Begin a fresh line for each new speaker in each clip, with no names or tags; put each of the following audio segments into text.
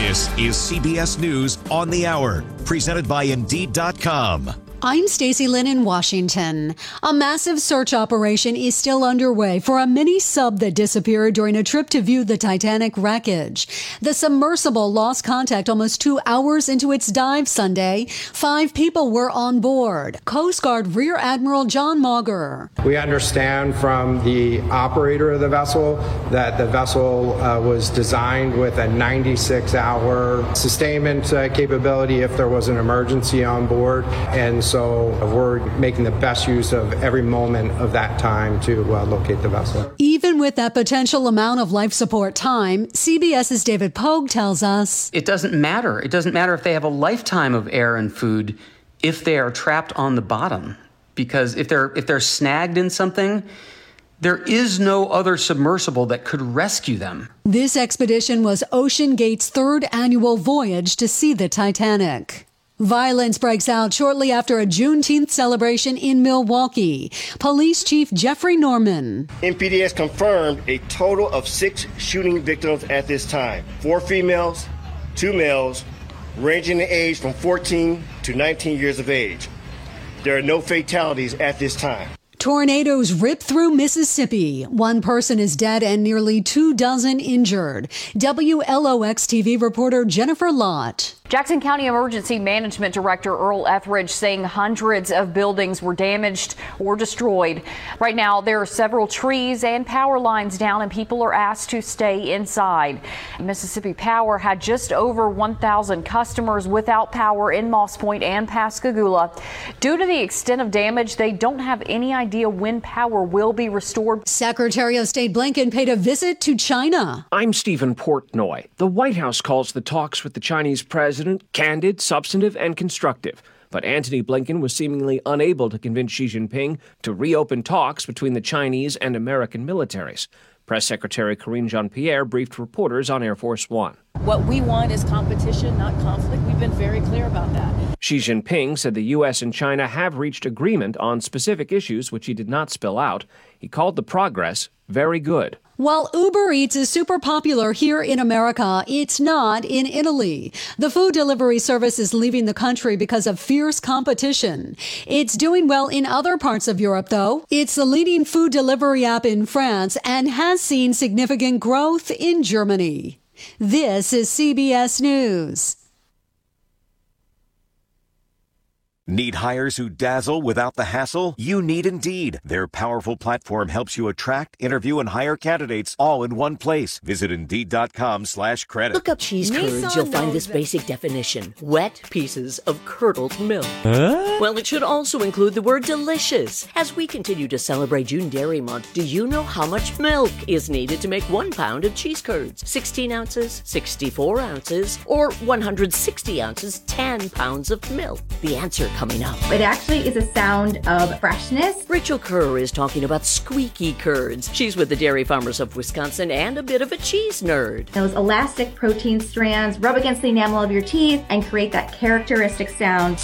This is CBS News on the Hour, presented by Indeed.com.
I'm Stacey Lynn in Washington. A massive search operation is still underway for a mini sub that disappeared during a trip to view the Titanic wreckage. The submersible lost contact almost 2 hours into its dive Sunday. 5 people were on board. Coast Guard Rear Admiral John Mauger.
We understand from the operator of the vessel that the vessel was designed with a 96-hour sustainment capability if there was an emergency on board. And so we're making the best use of every moment of that time to locate the vessel.
Even with that potential amount of life support time, CBS's David Pogue tells us
it doesn't matter. It doesn't matter if they have a lifetime of air and food if they are trapped on the bottom. Because if they're snagged in something, there is no other submersible that could rescue them.
This expedition was OceanGate's 3rd annual voyage to see the Titanic. Violence breaks out shortly after a Juneteenth celebration in Milwaukee. Police Chief Jeffrey Norman.
MPD has confirmed a total of 6 shooting victims at this time. 4 females, 2 males, ranging in age from 14 to 19 years of age. There are no fatalities at this time.
Tornadoes rip through Mississippi. 1 person is dead and nearly 24 injured. WLOX-TV reporter Jennifer Lott.
Jackson County Emergency Management Director Earl Etheridge saying hundreds of buildings were damaged or destroyed. Right now, there are several trees and power lines down, and people are asked to stay inside. Mississippi Power had just over 1,000 customers without power in Moss Point and Pascagoula. Due to the extent of damage, they don't have any idea when power will be restored.
Secretary of State Blinken paid a visit to China.
I'm Stephen Portnoy. The White House calls the talks with the Chinese president candid, substantive, and constructive. But Antony Blinken was seemingly unable to convince Xi Jinping to reopen talks between the Chinese and American militaries. Press Secretary Karine Jean-Pierre briefed reporters on Air Force One.
What we want is competition, not conflict. We've been very clear about that.
Xi Jinping said the U.S. and China have reached agreement on specific issues, which he did not spill out. He called the progress very good.
While Uber Eats is super popular here in America, it's not in Italy. The food delivery service is leaving the country because of fierce competition. It's doing well in other parts of Europe, though. It's the leading food delivery app in France and has seen significant growth in Germany. This is CBS News.
Need hires who dazzle without the hassle? You need Indeed. Their powerful platform helps you attract, interview, and hire candidates all in one place. Visit Indeed.com/credit.
Look up cheese curds. You'll find this basic definition. Wet pieces of curdled milk. Well, it should also include the word delicious. As we continue to celebrate June Dairy Month, do you know how much milk is needed to make 1 pound of cheese curds? 16 ounces, 64 ounces, or 160 ounces, 10 pounds of milk? The answer coming up.
It actually is a sound of freshness.
Rachel Kerr is talking about squeaky curds. She's with the Dairy Farmers of Wisconsin and a bit of a cheese nerd.
Those elastic protein strands rub against the enamel of your teeth and create that characteristic sound.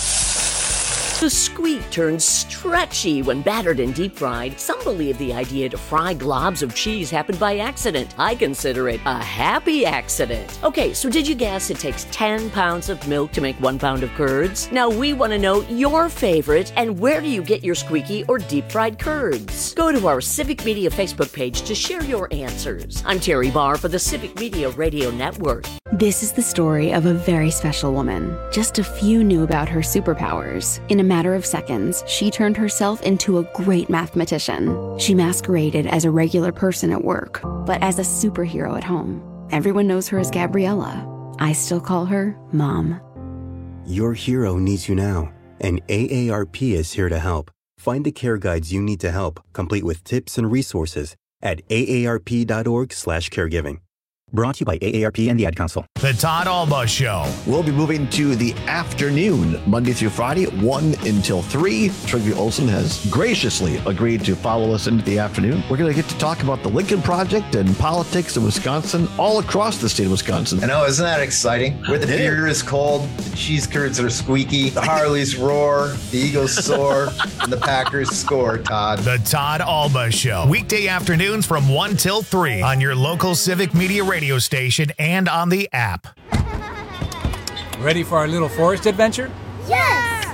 The squeak turns stretchy when battered and deep fried. Some believe the idea to fry globs of cheese happened by accident. I consider it a happy accident. Okay, so did you guess it takes 10 pounds of milk to make 1 pound of curds? Now we want to know your favorite and where do you get your squeaky or deep fried curds? Go to our Civic Media Facebook page to share your answers. I'm Terry Barr for the Civic Media Radio Network.
This is the story of a very special woman. Just a few knew about her superpowers. In a matter of seconds, she turned herself into a great mathematician. She masqueraded as a regular person at work, but as a superhero at home. Everyone knows her as Gabriella. I still call her Mom.
Your hero needs you now, and AARP is here to help. Find the care guides you need to help, complete with tips and resources at aarp.org/caregiving. Brought to you by AARP and the Ad Council.
The Todd Alba Show. We'll be moving to the afternoon, Monday through Friday, 1 until 3. Trygve Olsen has graciously agreed to follow us into the afternoon. We're going to get to talk about the Lincoln Project and politics in Wisconsin, all across the state of Wisconsin.
I know, isn't that exciting? Where the beer is cold, the cheese curds are squeaky, the Harleys roar, the Eagles soar, and the Packers score, Todd.
The Todd Alba Show. Weekday afternoons from 1 till 3 on your local Civic Media radio station and on the app.
Ready for our little forest adventure?
Yes!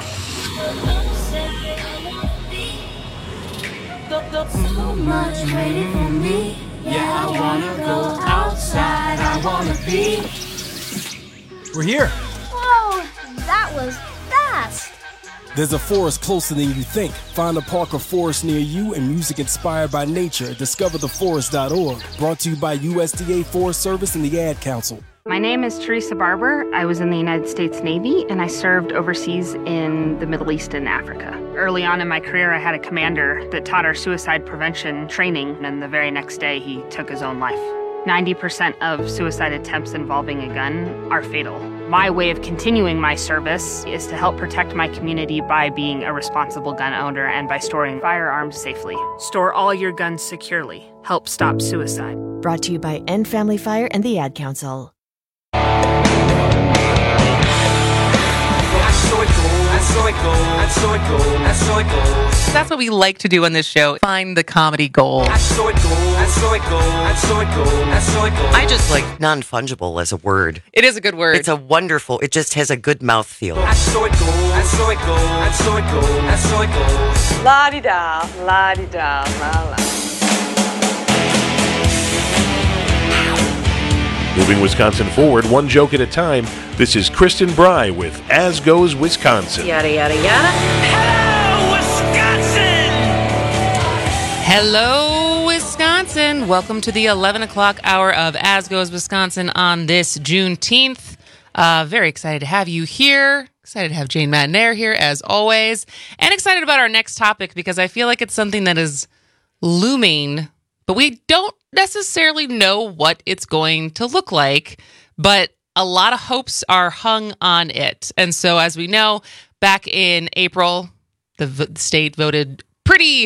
So much waiting for me. Yeah, I wanna go outside. I wanna be.
We're here.
Whoa, that was fast.
There's a forest closer than you think. Find a park or forest near you and music inspired by nature at discovertheforest.org. Brought to you by USDA Forest Service and the Ad Council.
My name is Teresa Barber. I was in the United States Navy, and I served overseas in the Middle East and Africa. Early on in my career, I had a commander that taught our suicide prevention training, and the very next day, he took his own life. 90% of suicide attempts involving a gun are fatal. My way of continuing my service is to help protect my community by being a responsible gun owner and by storing firearms safely. Store all your guns securely. Help stop suicide.
Brought to you by End Family Fire and the Ad Council.
That's what we like to do on this show. Find the comedy gold.
I just like non-fungible as a word.
It is a good word.
It's a wonderful, it just has a good mouthfeel.
La-di-da, la-di-da, la-la.
Moving Wisconsin forward, one joke at a time, this is Kristen Bry with As Goes Wisconsin.
Yada, yada, yada. Hello, Wisconsin! Hello, Wisconsin. Welcome to the 11 o'clock hour of As Goes Wisconsin on this Juneteenth. Very excited to have you here. Excited to have Jane Madnair here, as always. And excited about our next topic because I feel like it's something that is looming, but we don't necessarily know what it's going to look like, but a lot of hopes are hung on it. And so, as we know, back in April, the state voted pretty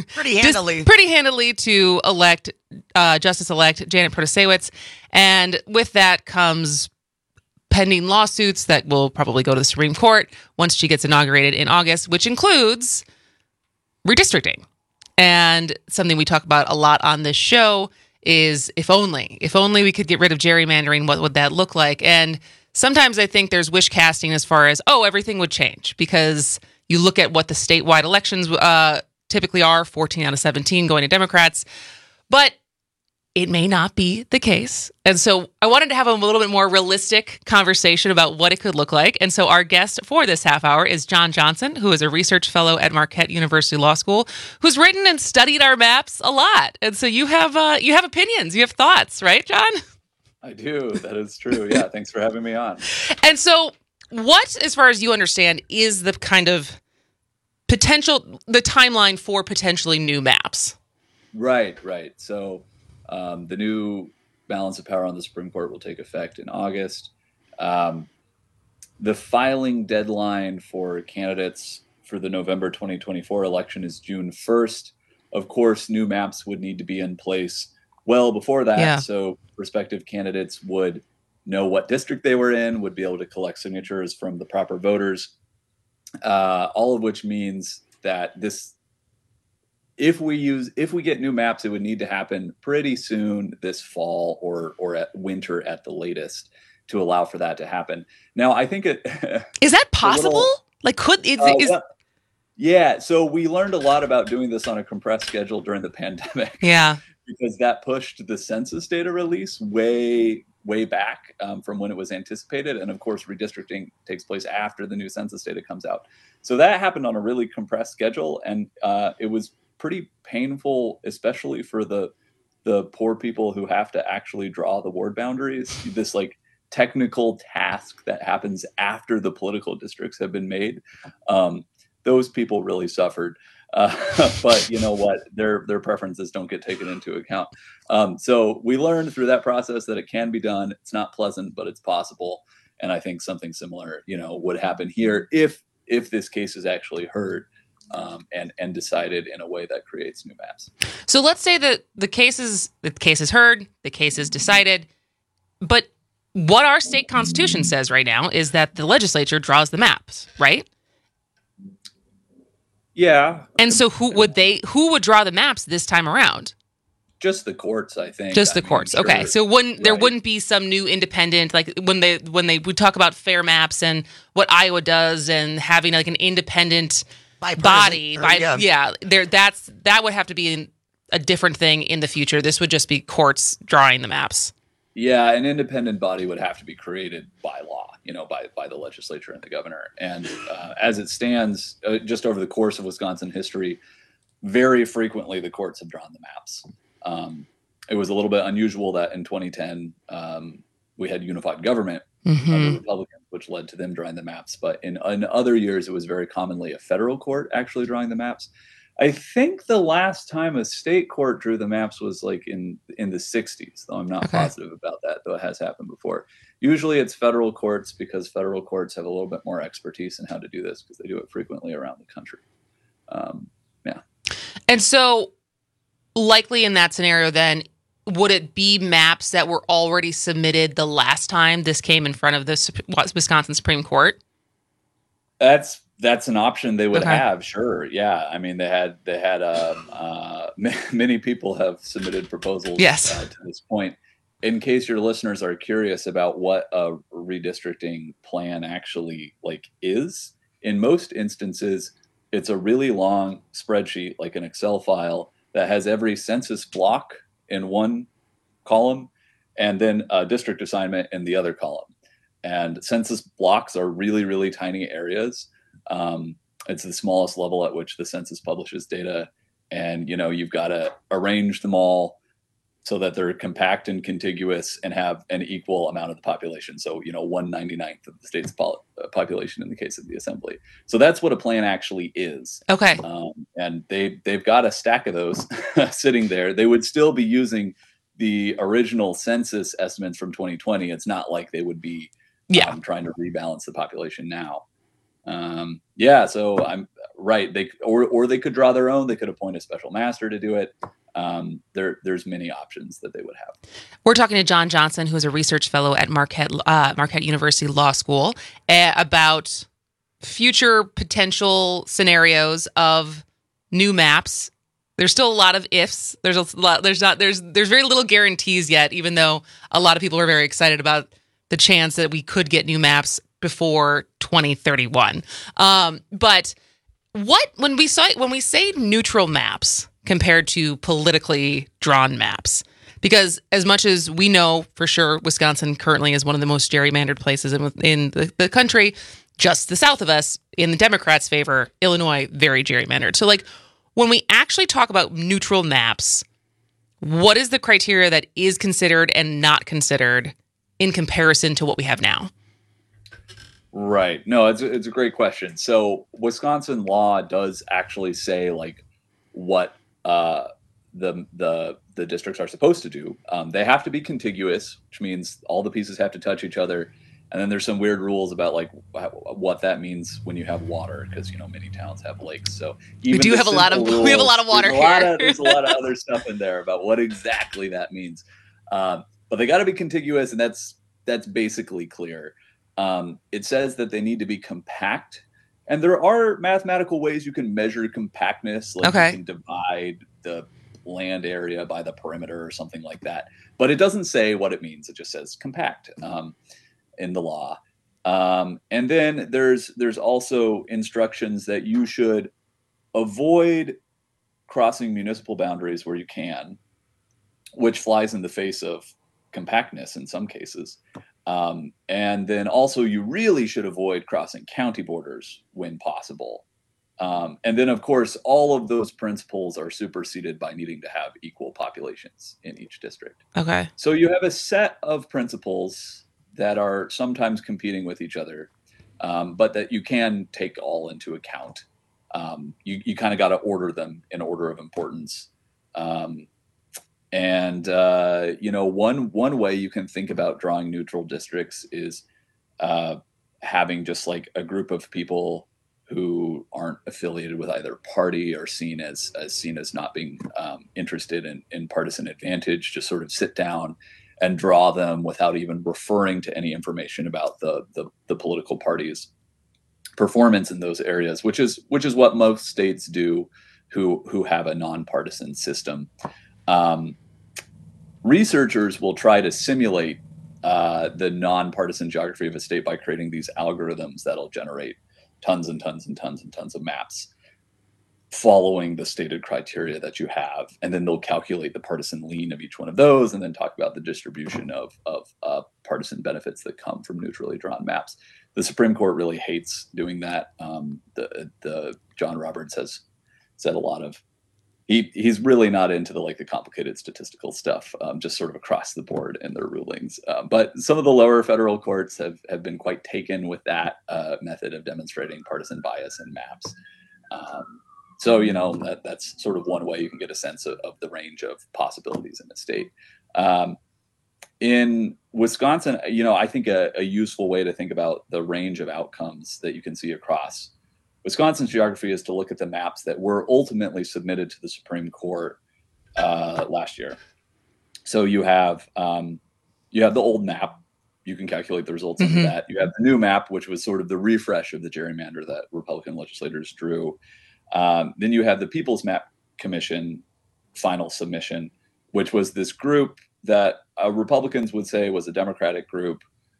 handily to elect Justice-elect Janet Protasiewicz. And with that comes pending lawsuits that will probably go to the Supreme Court once she gets inaugurated in August, which includes redistricting. And something we talk about a lot on this show is if only we could get rid of gerrymandering, what would that look like? And sometimes I think there's wish casting as far as, everything would change because you look at what the statewide elections typically are, 14 out of 17 going to Democrats, but it may not be the case. And so I wanted to have a little bit more realistic conversation about what it could look like. And so our guest for this half hour is John Johnson, who is a research fellow at Marquette University Law School, who's written and studied our maps a lot. And so you have opinions, you have thoughts, right, John?
I do. That is true. Yeah. Thanks for having me on.
And so what, as far as you understand, is the kind of the timeline for potentially new maps?
Right. So the new balance of power on the Supreme Court will take effect in August. The filing deadline for candidates for the November 2024 election is June 1st. Of course, new maps would need to be in place well before that. So prospective candidates would know what district they were in, would be able to collect signatures from the proper voters, all of which means that if we get new maps, it would need to happen pretty soon this fall or at winter at the latest to allow for that to happen. Now, I think
is that possible?
Yeah. So we learned a lot about doing this on a compressed schedule during the pandemic.
Yeah.
Because that pushed the census data release way back from when it was anticipated. And of course, redistricting takes place after the new census data comes out. So that happened on a really compressed schedule. And it was pretty painful, especially for the poor people who have to actually draw the ward boundaries. This like technical task that happens after the political districts have been made. Those people really suffered. But you know what? Their preferences don't get taken into account. So we learned through that process that it can be done. It's not pleasant, but it's possible. And I think something similar, would happen here if this case is actually heard. And decided in a way that creates new maps.
So let's say that the case is heard, the case is decided, but what our state constitution says right now is that the legislature draws the maps, right?
Yeah.
And so who would draw the maps this time around?
just the courts, I think.
Just the courts.
Sure.
Okay. So there wouldn't be some new independent, like when we talk about fair maps and what Iowa does and having like an independent body. That would have to be a different thing in the future. This would just be courts drawing the maps.
Yeah, an independent body would have to be created by law, by the legislature and the governor. And as it stands, just over the course of Wisconsin history, very frequently the courts have drawn the maps. It was a little bit unusual that in 2010 we had unified government under Republicans, which led to them drawing the maps. But in other years, it was very commonly a federal court actually drawing the maps. I think the last time a state court drew the maps was like in the 60s, though I'm not positive about that, though it has happened before. Usually it's federal courts because federal courts have a little bit more expertise in how to do this because they do it frequently around the country.
And so likely in that scenario, then, would it be maps that were already submitted the last time this came in front of the Wisconsin Supreme Court?
That's an option they would have. Sure. Yeah. I mean, they had many people have submitted proposals to this point. In case your listeners are curious about what a redistricting plan actually is, in most instances, it's a really long spreadsheet, like an Excel file that has every census block in one column and then a district assignment in the other column. And census blocks are really, really tiny areas. It's the smallest level at which the census publishes data. And, you've got to arrange them all so that they're compact and contiguous and have an equal amount of the population. So, 1/99th of the state's population in the case of the assembly. So that's what a plan actually is.
Okay.
And they've got a stack of those sitting there. They would still be using the original census estimates from 2020. It's not like they would be trying to rebalance the population now. So I'm right. They could draw their own. They could appoint a special master to do it. There's many options that they would have.
We're talking to John Johnson, who is a research fellow at Marquette University Law School, about future potential scenarios of new maps. There's still a lot of ifs. There's very little guarantees yet, even though a lot of people are very excited about the chance that we could get new maps before 2031. But when we say neutral maps compared to politically drawn maps, because as much as we know for sure, Wisconsin currently is one of the most gerrymandered places in the country, just the south of us in the Democrats' favor, Illinois, very gerrymandered. So when we actually talk about neutral maps, what is the criteria that is considered and not considered in comparison to what we have now?
Right. No, it's a great question. So Wisconsin law does actually say what the districts are supposed to do. They have to be contiguous, which means all the pieces have to touch each other. And then there's some weird rules about what that means when you have water, because many towns have lakes. So we have a lot of
water here.
There's a lot of other stuff in there about what exactly that means. But they got to be contiguous, and that's basically clear. It says that they need to be compact, and there are mathematical ways you can measure compactness. You can divide the land area by the perimeter or something like that. But it doesn't say what it means. It just says compact in the law. And then there's also instructions that you should avoid crossing municipal boundaries where you can, which flies in the face of compactness in some cases. And then also you really should avoid crossing county borders when possible. And then, of course, all of those principles are superseded by needing to have equal populations in each district.
Okay.
So you have a set of principles that are sometimes competing with each other, but that you can take all into account. You kind of got to order them in order of importance. And one way you can think about drawing neutral districts is having just a group of people who aren't affiliated with either party or seen as not being interested in partisan advantage, just sort of sit down and draw them without even referring to any information about the political party's performance in those areas, which is what most states do who have a nonpartisan system. researchers will try to simulate the nonpartisan geography of a state by creating these algorithms that'll generate tons and tons and tons and tons of maps following the stated criteria that you have. And then they'll calculate the partisan lean of each one of those and then talk about the distribution of partisan benefits that come from neutrally drawn maps. The Supreme Court really hates doing that. The John Roberts has said a lot of, he's really not into the complicated statistical stuff, just sort of across the board in their rulings. But some of the lower federal courts have been quite taken with that method of demonstrating partisan bias in maps. So, that's sort of one way you can get a sense of the range of possibilities in the state. In Wisconsin, I think a useful way to think about the range of outcomes that you can see across Wisconsin's geography is to look at the maps that were ultimately submitted to the Supreme Court last year. So you have the old map. You can calculate the results under that. You have the new map, which was sort of the refresh of the gerrymander that Republican legislators drew. Then you have the People's Map Commission final submission, which was this group that Republicans would say was a Democratic group,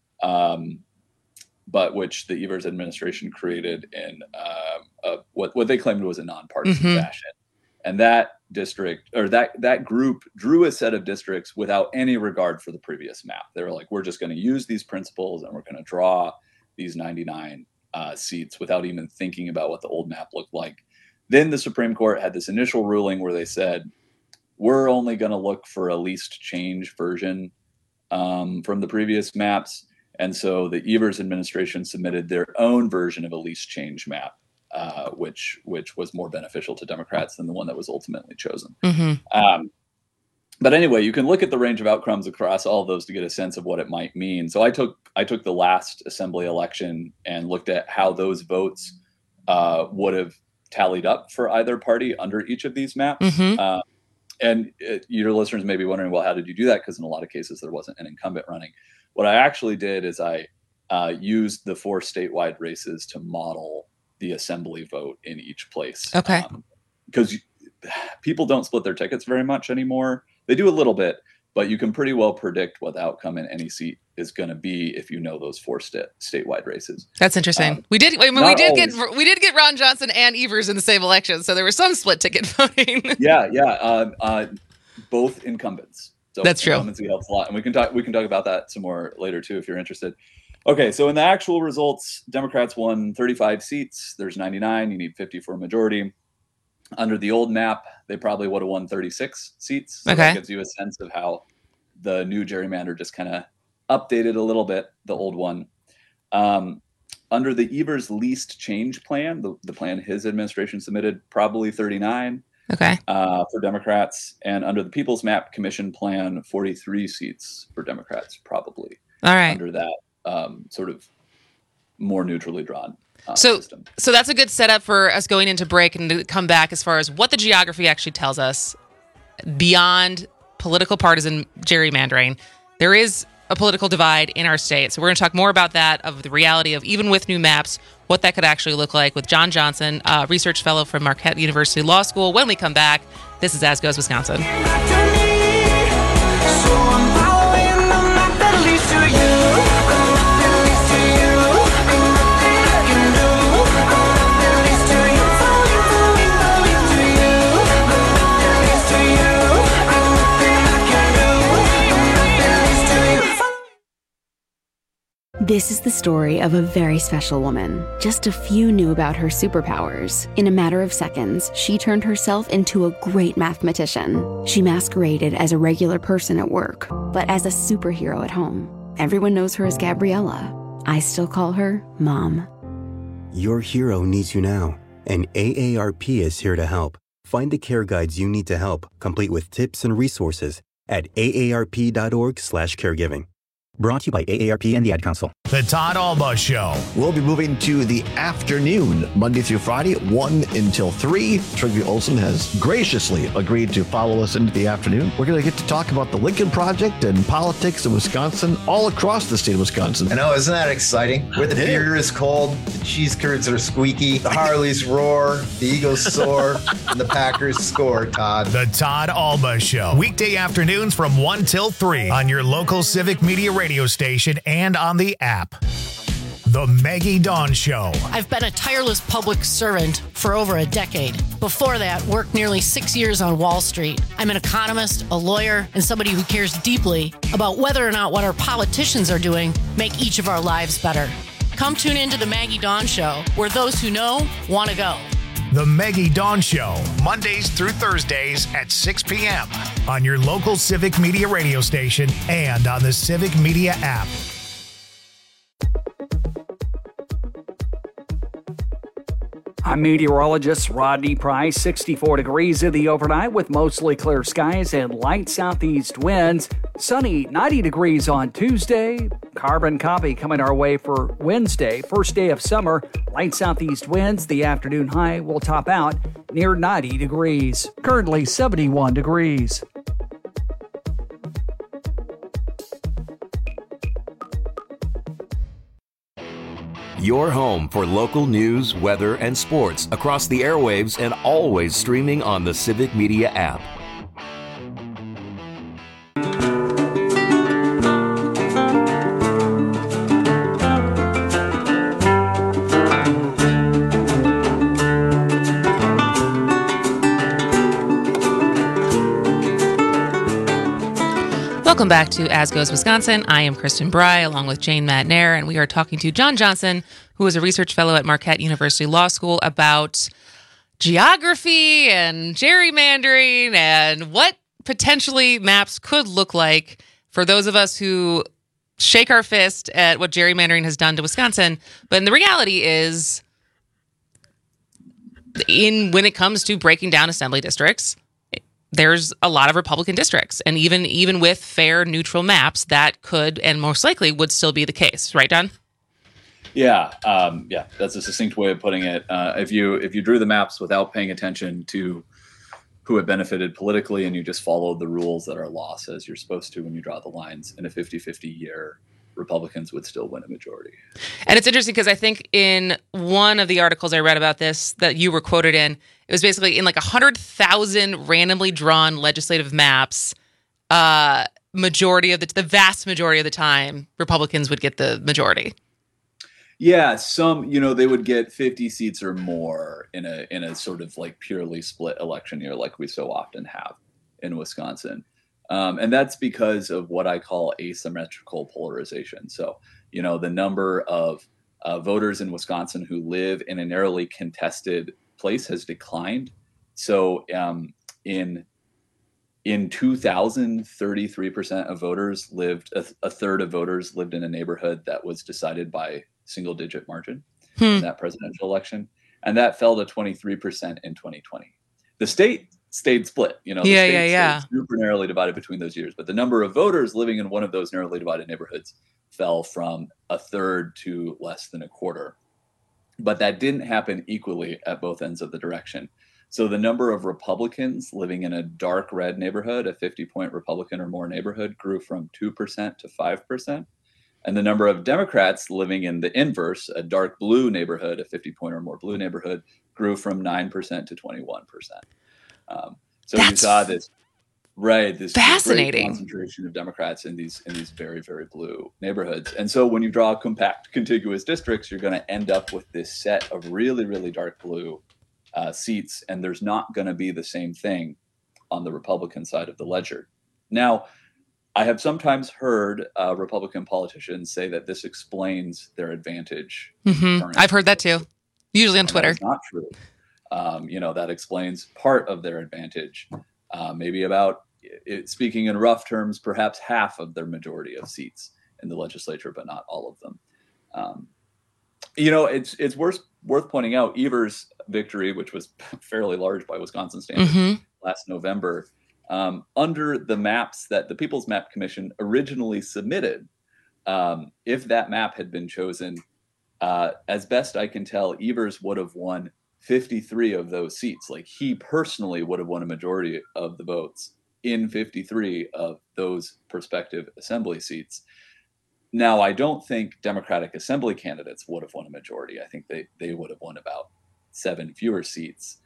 but which the Evers administration created in what they claimed was a nonpartisan fashion. And that district, or that group, drew a set of districts without any regard for the previous map. They were like, we're just going to use these principles and we're going to draw these 99 seats without even thinking about what the old map looked like. Then the Supreme Court had this initial ruling where they said, we're only going to look for a least change version from the previous maps. And so the Evers administration submitted their own version of a least change map, which was more beneficial to Democrats than the one that was ultimately chosen. But anyway, you can look at the range of outcomes across all of those to get a sense of what it might mean. So I took the last assembly election and looked at how those votes would have tallied up for either party under each of these maps. And your listeners may be wondering, well, how did you do that? Because in a lot of cases, there wasn't an incumbent running. What I actually did is I used the 4 statewide races to model the assembly vote in each place.
Okay.
Because people don't split their tickets very much anymore. They do a little bit, but you can pretty well predict what the outcome in any seat is going to be if you know those 4 statewide races.
That's interesting. We did get Ron Johnson and Evers in the same election, so there was some split ticket voting.
Both incumbents. So
that's true.
Incumbency helps a lot, and we can talk about that some more later too if you're interested. Okay, so in the actual results, Democrats won 35 seats. There's 99. You need 50 for a majority. Under the old map, they probably would have won 36 seats. So that gives you a sense of how the new gerrymander just kind of updated a little bit the old one. Under the Evers least change plan, the plan his administration submitted, probably 39 for Democrats. And under the People's Map Commission plan, 43 seats for Democrats, probably.
All right.
Under that sort of more neutrally drawn
system. So that's a good setup for us going into break and to come back as far as what the geography actually tells us beyond political partisan gerrymandering. There is a political divide in our state. So we're going to talk more about that, of the reality of even with new maps, what that could actually look like with John Johnson, research fellow from Marquette University Law School. When we come back, this is As Goes Wisconsin.
This is the story of a very special woman. Just a few knew about her superpowers. In a matter of seconds, she turned herself into a great mathematician. She masqueraded as a regular person at work, but as a superhero at home. Everyone knows her as Gabriella. I still call her Mom.
Your hero needs you now, and AARP is here to help. Find the care guides you need to help, complete with tips and resources at aarp.org/caregiving. Brought to you by AARP and the Ad Council.
The Todd Alba Show.
We'll be moving to the afternoon, Monday through Friday, 1 until 3. Trygve Olsen has graciously agreed to follow us into the afternoon. We're going to get to talk about the Lincoln Project and politics in Wisconsin, all across the state of Wisconsin.
I know, isn't that exciting? Where the beer is cold, the cheese curds are squeaky, the Harleys roar, the Eagles soar, and the Packers score, Todd.
The Todd Alba Show. Weekday afternoons from 1 till 3 on your local Civic Media radio station and on the app. The Maggie Dawn Show.
I've been a tireless public servant for over a decade. Before that, worked nearly 6 years on Wall Street. I'm an economist, a lawyer, and somebody who cares deeply about whether or not what our politicians are doing make each of our lives better. Come tune into the Maggie Dawn Show, where those who know want to go.
The Maggie Dawn Show, Mondays through Thursdays at 6 p.m. on your local Civic Media radio station and on the Civic Media app.
I'm meteorologist Rodney Price. 64 degrees in the overnight with mostly clear skies and light southeast winds. Sunny, 90 degrees on Tuesday. Carbon copy coming our way for Wednesday, first day of summer. Light southeast winds. The afternoon high will top out near 90 degrees. Currently 71 degrees.
Your home for local news, weather, and sports across the airwaves and always streaming on the Civic Media app.
Welcome back to As Goes Wisconsin. I am Kristen Bry, along with Jane Matt-Nair, and we are talking to John Johnson, who is a research fellow at Marquette University Law School, about geography and gerrymandering and what potentially maps could look like for those of us who shake our fist at what gerrymandering has done to Wisconsin. But the reality is, when it comes to breaking down assembly districts, there's a lot of Republican districts, and even with fair, neutral maps, that could and most likely would still be the case, right, Don?
Yeah, that's a succinct way of putting it. If you drew the maps without paying attention to who it benefited politically, and you just followed the rules that our law says you're supposed to when you draw the lines, in a 50-50 year, Republicans would still win a majority.
And it's interesting because I think in one of the articles I read about this that you were quoted in, it was basically in like 100,000 randomly drawn legislative maps, the vast majority of the time, Republicans would get the majority.
Yeah, they would get 50 seats or more in a sort of like purely split election year, like we so often have in Wisconsin. And that's because of what I call asymmetrical polarization. So, the number of voters in Wisconsin who live in a narrowly contested place has declined. So in 2000, 33% of voters a third of voters lived in a neighborhood that was decided by single digit margin in that presidential election. And that fell to 23% in 2020. The state stayed split, the state stayed super narrowly divided between those years. But the number of voters living in one of those narrowly divided neighborhoods fell from a third to less than a quarter. But that didn't happen equally at both ends of the direction. So the number of Republicans living in a dark red neighborhood, a 50-point Republican or more neighborhood, grew from 2% to 5%. And the number of Democrats living in the inverse, a dark blue neighborhood, a 50-point or more blue neighborhood, grew from 9% to 21%. So you saw this fascinating great concentration of Democrats in these very, very blue neighborhoods. And so when you draw compact contiguous districts, you're going to end up with this set of really, really dark blue seats, and there's not going to be the same thing on the Republican side of the ledger. Now, I have sometimes heard Republican politicians say that this explains their advantage.
Mm-hmm. I've heard that too, usually on Twitter.
That's not true. That explains part of their advantage. Maybe about, speaking in rough terms, perhaps half of their majority of seats in the legislature, but not all of them. It's worth pointing out Evers' victory, which was fairly large by Wisconsin standards last November, under the maps that the People's Map Commission originally submitted, if that map had been chosen, as best I can tell, Evers would have won 53 of those seats. Like, he personally would have won a majority of the votes in 53 of those prospective assembly seats. Now, I don't think Democratic Assembly candidates would have won a majority. I think they would have won about 7 fewer seats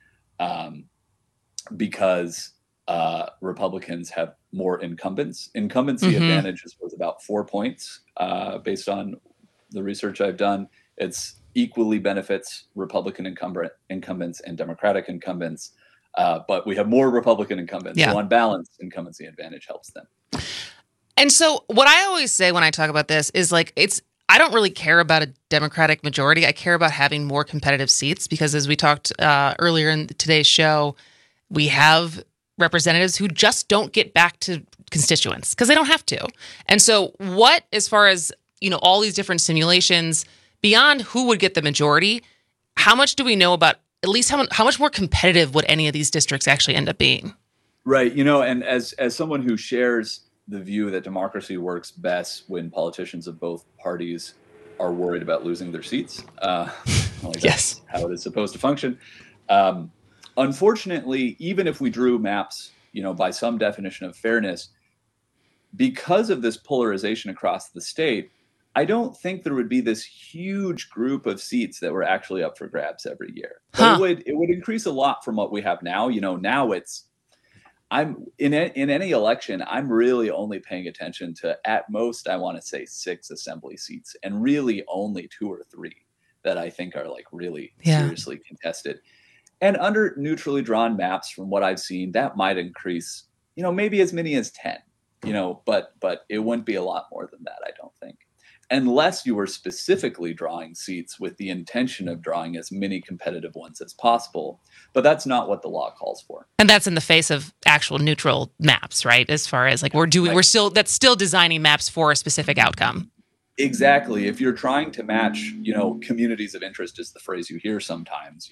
because Republicans have more incumbents. Incumbency advantage is worth about 4 points based on the research I've done. It's equally benefits Republican incumbents and Democratic incumbents, but we have more Republican incumbents.
Yeah.
So on balance, incumbency advantage helps them.
And so what I always say when I talk about this is like, I don't really care about a Democratic majority. I care about having more competitive seats because, as we talked earlier in today's show, we have representatives who just don't get back to constituents because they don't have to. And so what, as far as, all these different simulations, beyond who would get the majority, how much do we know about at least how much more competitive would any of these districts actually end up being?
Right. And as someone who shares the view that democracy works best when politicians of both parties are worried about losing their seats, that's how it is supposed to function. Unfortunately, even if we drew maps, by some definition of fairness, because of this polarization across the state, I don't think there would be this huge group of seats that were actually up for grabs every year. But it would increase a lot from what we have now. Now I'm in any election, I'm really only paying attention to, at most, I want to say 6 assembly seats, and really only 2 or 3 that I think are like really seriously contested. And under neutrally drawn maps, from what I've seen, that might increase, maybe as many as 10, but it wouldn't be a lot more than that, I don't think. Unless you were specifically drawing seats with the intention of drawing as many competitive ones as possible. But that's not what the law calls for.
And that's in the face of actual neutral maps, right? As far as like that's still designing maps for a specific outcome.
Exactly. If you're trying to match, communities of interest is the phrase you hear sometimes,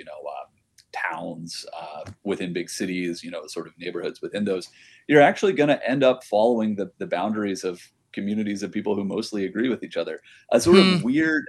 towns within big cities, sort of neighborhoods within those, you're actually going to end up following the boundaries of communities of people who mostly agree with each other. A sort of weird,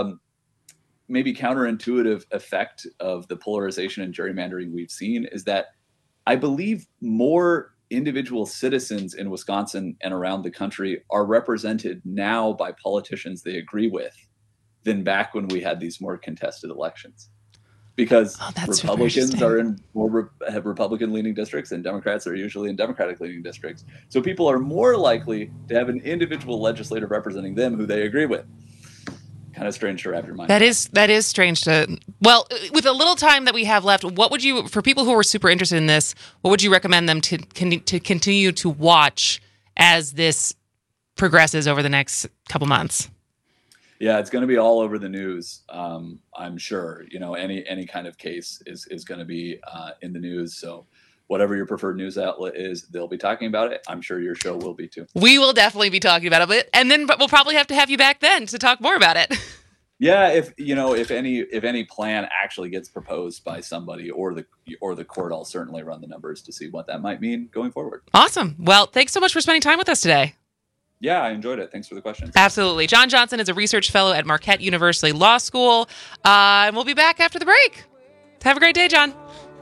maybe counterintuitive effect of the polarization and gerrymandering we've seen is that I believe more individual citizens in Wisconsin and around the country are represented now by politicians they agree with than back when we had these more contested elections. Because Republicans are in more Republican-leaning districts, and Democrats are usually in Democratic-leaning districts. So people are more likely to have an individual legislator representing them who they agree with. Kind of strange to wrap your mind around.
That is strange to. Well, with a little time that we have left, what would you, for people who are super interested in this, what would you recommend them to continue to watch as this progresses over the next couple months?
Yeah, it's going to be all over the news. I'm sure, any kind of case is going to be in the news. So whatever your preferred news outlet is, they'll be talking about it. I'm sure your show will be too.
We will definitely be talking about it. And then we'll probably have to have you back then to talk more about it.
Yeah, if any plan actually gets proposed by somebody or the court, I'll certainly run the numbers to see what that might mean going forward.
Awesome. Well, thanks so much for spending time with us today.
Yeah, I enjoyed it. Thanks for the questions.
Absolutely. John Johnson is a research fellow at Marquette University Law School. And we'll be back after the break. Have a great day, John.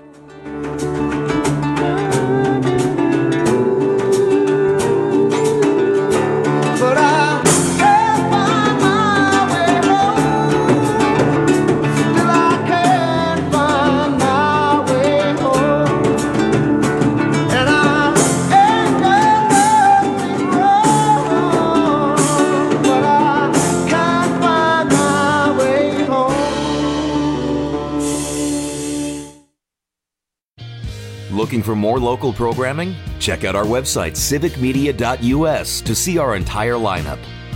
Looking for more local programming? Check out our website, civicmedia.us, to see our entire lineup.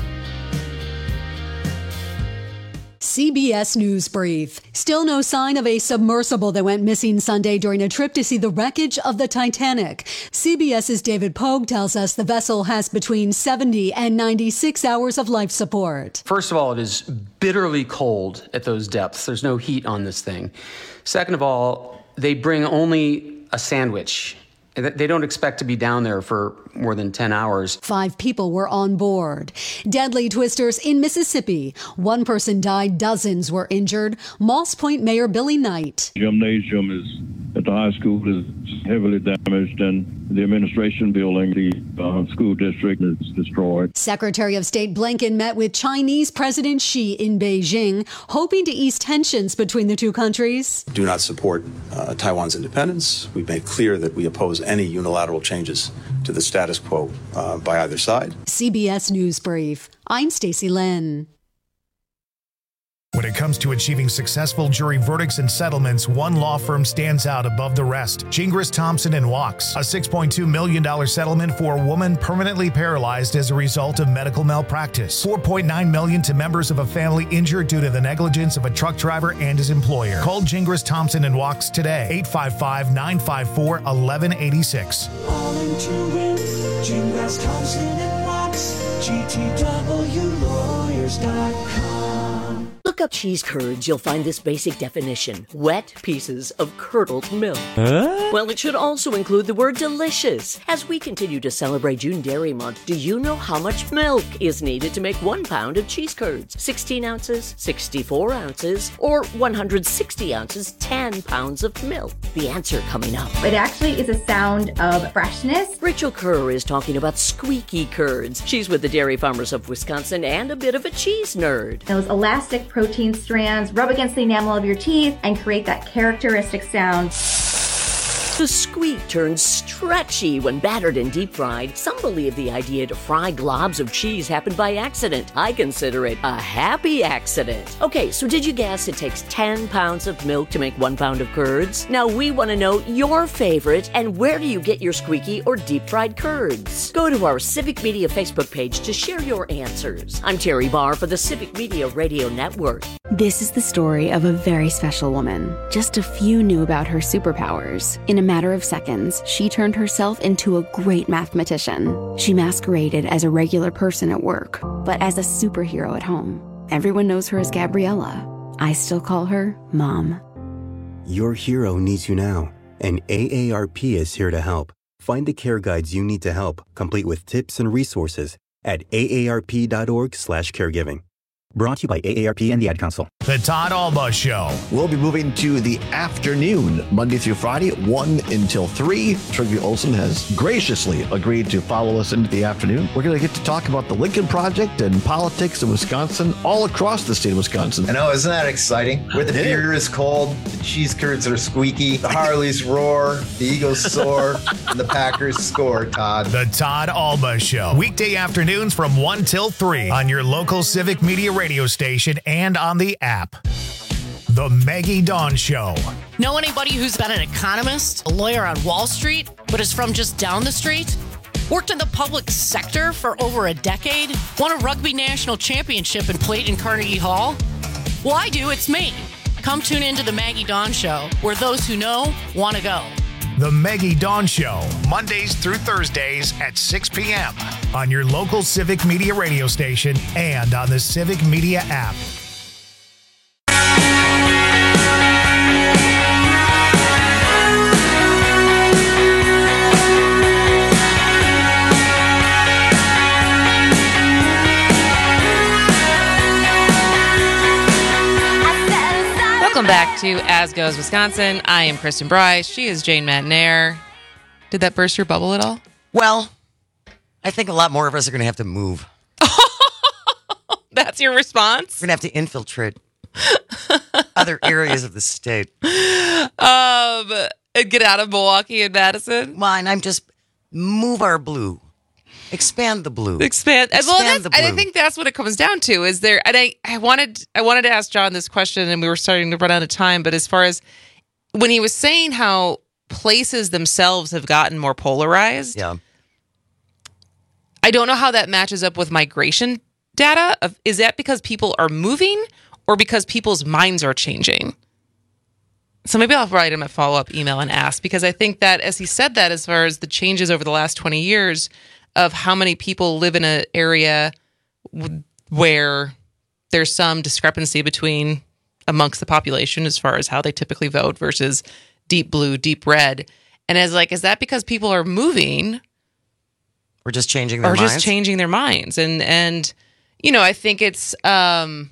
CBS News Brief. Still no sign of a submersible that went missing Sunday during a trip to see the wreckage of the Titanic. CBS's David Pogue tells us the vessel has between 70 and 96 hours of life support.
First of all, it is bitterly cold at those depths. There's no heat on this thing. Second of all, they bring only a sandwich
They don't expect to be down there for more than 10 hours.
5 people were on board. Deadly twisters in Mississippi. 1 person died, dozens were injured. Moss Point Mayor Billy Knight.
Gymnasium at the high school is heavily damaged, and the administration building, the school district, is destroyed.
Secretary of State Blinken met with Chinese President Xi in Beijing, hoping to ease tensions between the two countries.
Do not support Taiwan's independence. We've made clear that we oppose any unilateral changes to the status quo by either side.
CBS News Brief. I'm Stacey Lynn.
When it comes to achieving successful jury verdicts and settlements, one law firm stands out above the rest. Gingras, Thompson & Wachs, a $6.2 million settlement for a woman permanently paralyzed as a result of medical malpractice. $4.9 million to members of a family injured due to the negligence of a truck driver and his employer. Call Gingras, Thompson & Wachs today, 855-954-1186.
All into it, Gingras, Thompson & Wachs, GTWlawyers.com.
Look up cheese curds, you'll find this basic definition. Wet pieces of curdled milk. Well, it should also include the word delicious. As we continue to celebrate June Dairy Month, do you know how much milk is needed to make 1 pound of cheese curds? 16 ounces, 64 ounces, or 160 ounces, 10 pounds of milk? The answer coming up.
It actually is a sound of freshness.
Rachel Kerr is talking about squeaky curds. She's with the Dairy Farmers of Wisconsin and a bit of a cheese nerd.
Those elastic protein strands rub against the enamel of your teeth and create that characteristic sound.
The squeak turns stretchy when battered and deep fried. Some believe the idea to fry globs of cheese happened by accident. I consider it a happy accident. Okay, so did you guess it takes 10 pounds of milk to make 1 pound of curds? Now we want to know your favorite and where do you get your squeaky or deep fried curds? Go to our Civic Media Facebook page to share your answers. I'm Terry Barr for the Civic Media Radio Network.
This is the story of a very special woman. Just a few knew about her superpowers. In a matter of seconds, she turned herself into a great mathematician. She masqueraded as a regular person at work, but as a superhero at home. Everyone knows her as Gabriella. I still call her Mom.
Your hero needs you now, and AARP is here to help. Find the care guides you need to help, complete with tips and resources at aarp.org/caregiving. Brought to you by AARP and the Ad Council.
The Todd Alba Show.
We'll be moving to the afternoon, Monday through Friday, 1 until 3. Trygve Olsen has graciously agreed to follow us into the afternoon. We're going to get to talk about the Lincoln Project and politics in Wisconsin, all across the state of Wisconsin.
I know, isn't that exciting? Where the beer is cold, the cheese curds are squeaky, the Harleys roar, the Eagles soar, and the Packers score, Todd.
The Todd Alba Show. Weekday afternoons from 1 till 3 on your local Civic Media radio station and on the app. The Maggie Dawn Show.
Know anybody who's been an economist, a lawyer on Wall Street, but is from just down the street? Worked in the public sector for over a decade? Won a rugby national championship and played in Carnegie Hall? Well, I do. It's me. Come tune into the Maggie Dawn Show, where those who know want to go.
The Maggie Dawn Show, Mondays through Thursdays at 6 p.m. on your local Civic Media radio station and on the Civic Media app.
Welcome back to As Goes Wisconsin. I am Kristen Bryce. She is Jane McNair. Did that burst your bubble at all?
Well, I think a lot more of us are going to have to move.
That's your response?
We're going to have to infiltrate other areas of the state.
Get out of Milwaukee and Madison?
Well, and I'm just move our blue. Expand the blue.
Expand the blue. And I think that's what it comes down to. Is there? And I wanted to ask John this question, and we were starting to run out of time. But as far as when he was saying how places themselves have gotten more polarized,
yeah,
I don't know how that matches up with migration data. Is that because people are moving, or because people's minds are changing? So maybe I'll write him a follow-up email and ask, because I think that as he said that, as far as the changes over the last 20 years. Of how many people live in an area where there's some discrepancy amongst the population as far as how they typically vote versus deep blue, deep red. And is that because people are moving?
Or just changing their minds?
Or just changing their minds. And I think it's, the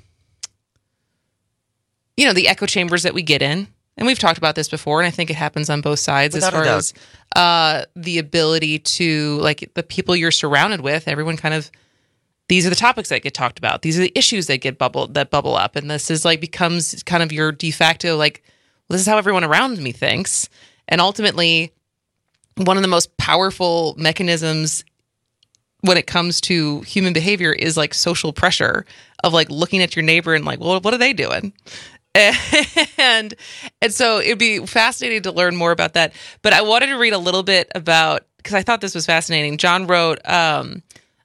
echo chambers that we get in. And we've talked about this before, and I think it happens on both sides as far as the ability to, the people you're surrounded with, everyone kind of, these are the topics that get talked about. These are the issues that bubble up. And this is becomes kind of your de facto, this is how everyone around me thinks. And ultimately, one of the most powerful mechanisms when it comes to human behavior is social pressure of looking at your neighbor and well, what are they doing? And so it'd be fascinating to learn more about that. But I wanted to read a little bit about, because I thought this was fascinating. John wrote a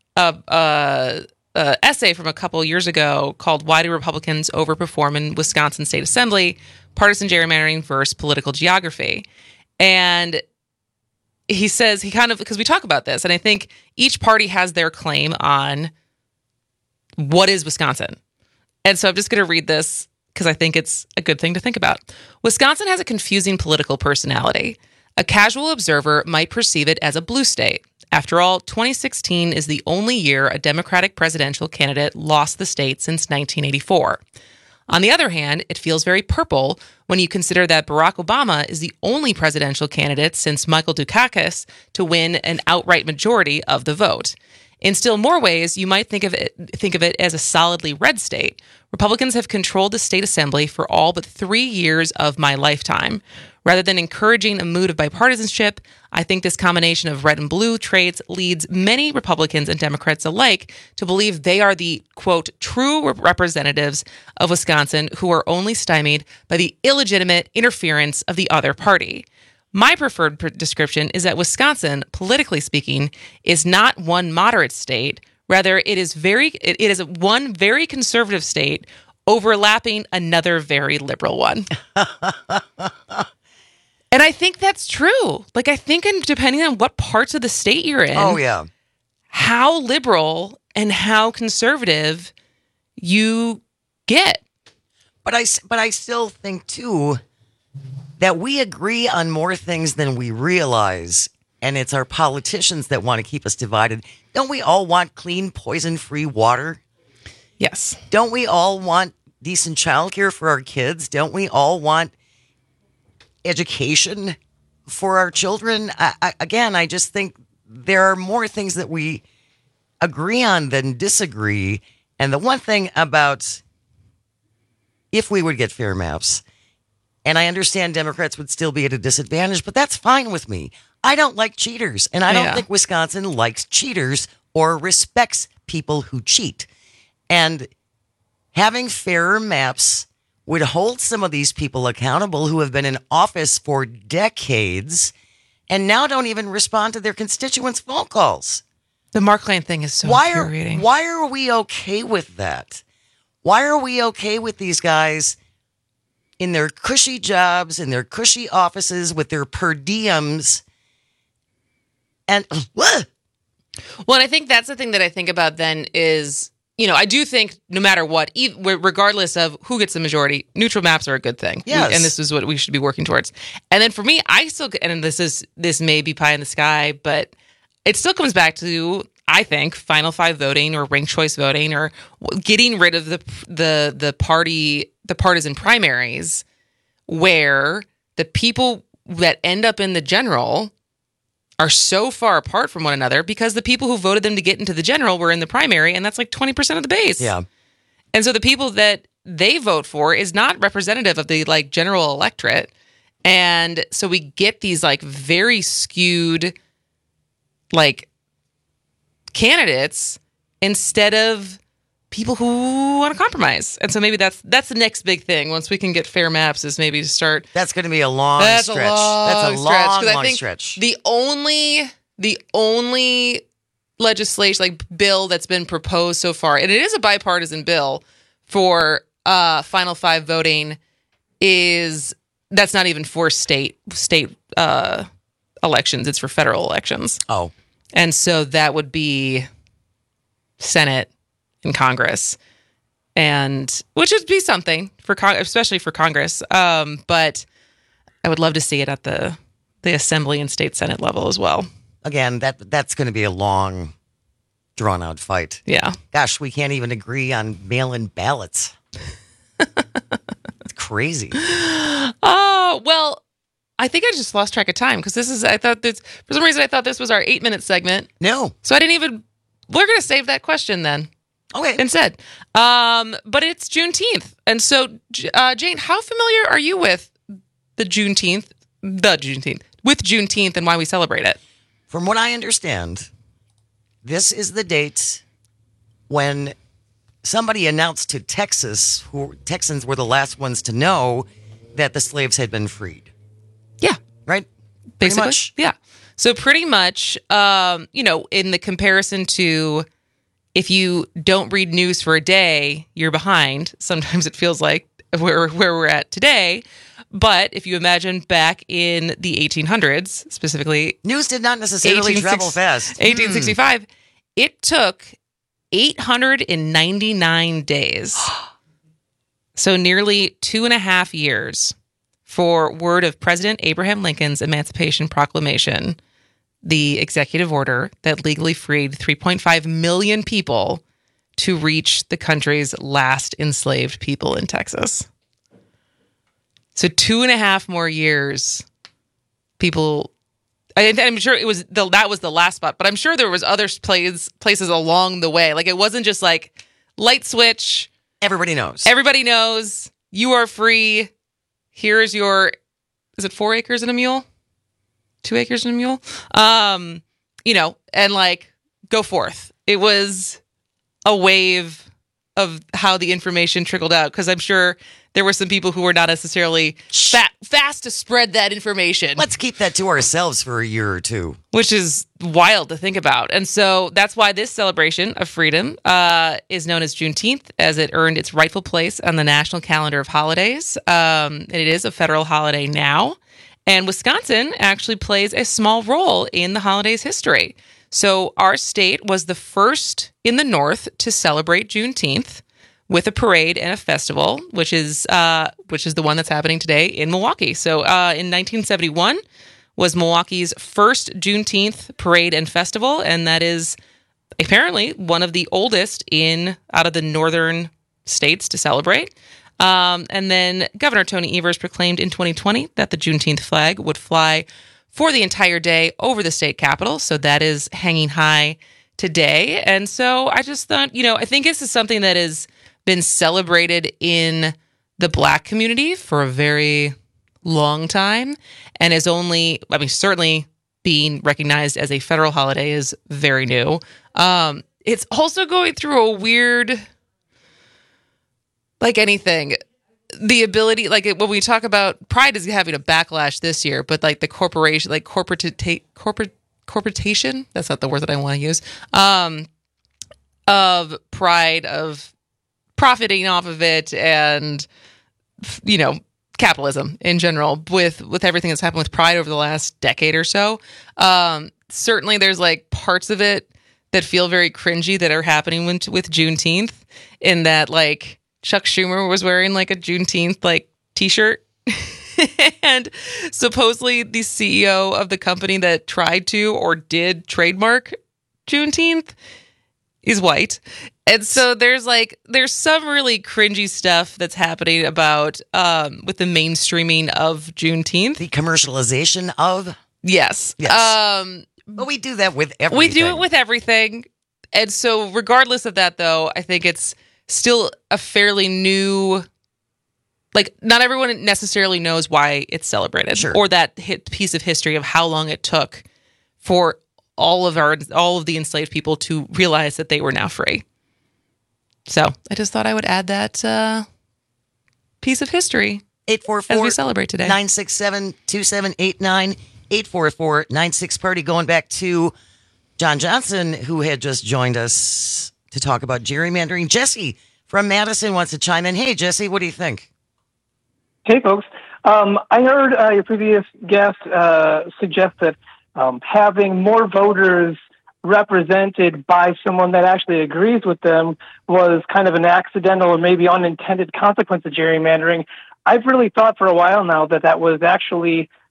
essay from a couple years ago called "Why Do Republicans Overperform in Wisconsin State Assembly? Partisan Gerrymandering versus Political Geography." And he says, because we talk about this, and I think each party has their claim on what is Wisconsin. And so I'm just going to read this because I think it's a good thing to think about. Wisconsin has a confusing political personality. A casual observer might perceive it as a blue state. After all, 2016 is the only year a Democratic presidential candidate lost the state since 1984. On the other hand, it feels very purple when you consider that Barack Obama is the only presidential candidate since Michael Dukakis to win an outright majority of the vote. In still more ways, you might think of it as a solidly red state. Republicans have controlled the state assembly for all but 3 years of my lifetime. Rather than encouraging a mood of bipartisanship, I think this combination of red and blue traits leads many Republicans and Democrats alike to believe they are the, quote, true representatives of Wisconsin who are only stymied by the illegitimate interference of the other party. My preferred description is that Wisconsin, politically speaking, is not one moderate state. Rather, it is one very conservative state overlapping another very liberal one. And I think that's true. I think depending on what parts of the state you're in,
oh yeah,
how liberal and how conservative you get.
But I still think too that we agree on more things than we realize, and it's our politicians that want to keep us divided. Don't we all want clean, poison-free water?
Yes.
Don't we all want decent childcare for our kids? Don't we all want education for our children? I just think there are more things that we agree on than disagree. And the one thing about if we would get fair maps, and I understand Democrats would still be at a disadvantage, but that's fine with me. I don't like cheaters, and I don't think Wisconsin likes cheaters or respects people who cheat. And having fairer maps would hold some of these people accountable who have been in office for decades and now don't even respond to their constituents' phone calls.
The Mark Lane thing is so infuriating.
Why are we okay with that? Why are we okay with these guys in their cushy jobs, in their cushy offices, with their per diems? And
well, and I think that's the thing that I think about then is, I do think no matter what, regardless of who gets the majority, neutral maps are a good thing.
Yes.
And this is what we should be working towards. And then for me, I still, and this may be pie in the sky, but it still comes back to, I think, Final Five voting or ranked choice voting or getting rid of the partisan primaries, where the people that end up in the general are so far apart from one another because the people who voted them to get into the general were in the primary, and that's 20% of the base.
Yeah.
And so the people that they vote for is not representative of the general electorate. And so we get these very skewed candidates instead of people who want to compromise. And so maybe that's the next big thing. Once we can get fair maps, is maybe to start.
That's going to be a long stretch. That's a long stretch.
The only legislation, bill that's been proposed so far, and it is a bipartisan bill for Final Five voting, that's not even for state elections. It's for federal elections.
Oh.
And so that would be Senate and Congress, and which would be something for especially for Congress. But I would love to see it at the the Assembly and State Senate level as well.
Again, that's going to be a long, drawn-out fight.
Yeah.
Gosh, we can't even agree on mail-in ballots. It's crazy.
Oh, well, I think I just lost track of time because for some reason I thought this was our 8-minute segment.
No.
So we're going to save that question then.
Okay.
Instead. But it's Juneteenth. And so, Jane, how familiar are you with Juneteenth, with Juneteenth and why we celebrate it?
From what I understand, this is the date when somebody announced to Texans were the last ones to know that the slaves had been freed.
Yeah.
Right?
Basically.
Pretty much.
Yeah. So pretty much, in the comparison to if you don't read news for a day, you're behind. Sometimes it feels like where we're at today. But if you imagine back in the 1800s, specifically...
News did not necessarily travel fast.
1865, it took 899 days. So nearly 2.5 years for word of President Abraham Lincoln's Emancipation Proclamation, the executive order that legally freed 3.5 million people, to reach the country's last enslaved people in Texas. So 2.5 more years, people. I'm sure that was the last spot, but I'm sure there was other places along the way. Like it wasn't just like light switch.
Everybody knows.
Everybody knows you are free. Here's your. Is it 4 acres and a mule? 2 acres and a mule? And like go forth. It was a wave of how the information trickled out, because I'm sure there were some people who were not necessarily fast to spread that information.
Let's keep that to ourselves for a year or two.
Which is wild to think about. And so that's why this celebration of freedom is known as Juneteenth, as it earned its rightful place on the national calendar of holidays. And it is a federal holiday now. And Wisconsin actually plays a small role in the holiday's history. So our state was the first in the North to celebrate Juneteenth with a parade and a festival, which is the one that's happening today in Milwaukee. So in 1971 was Milwaukee's first Juneteenth parade and festival, and that is apparently one of the oldest out of the northern states to celebrate. And then Governor Tony Evers proclaimed in 2020 that the Juneteenth flag would fly for the entire day over the state capitol. So that is hanging high today. And so I just thought, I think this is something that has been celebrated in the Black community for a very long time, and is certainly being recognized as a federal holiday is very new. It's also going through a weird, like anything, the ability, like when we talk about Pride is having a backlash this year, but like the corporation, like corporatation, that's not the word that I want to use, of Pride, of profiting off of it, and, capitalism in general with everything that's happened with Pride over the last decade or so. Certainly there's like parts of it that feel very cringy that are happening with Juneteenth, in that like Chuck Schumer was wearing like a Juneteenth like t-shirt and supposedly the CEO of the company that tried to or did trademark Juneteenth is white. And so there's some really cringy stuff that's happening about with the mainstreaming of Juneteenth.
The commercialization of?
Yes.
But we do that with everything.
We do it with everything. And so regardless of that, though, I think it's still a fairly new, like not everyone necessarily knows why it's celebrated, or that piece of history of how long it took for all of the enslaved people to realize that they were now free. So I just thought I would add that piece of history
844
as we celebrate today.
967-2789 844-96-PARTY. Going back to John Johnson, who had just joined us to talk about gerrymandering. Jesse from Madison wants to chime in. Hey, Jesse, what do you think?
Hey, folks. I heard your previous guest suggest that having more voters represented by someone that actually agrees with them was kind of an accidental or maybe unintended consequence of gerrymandering. I've really thought for a while now that was actually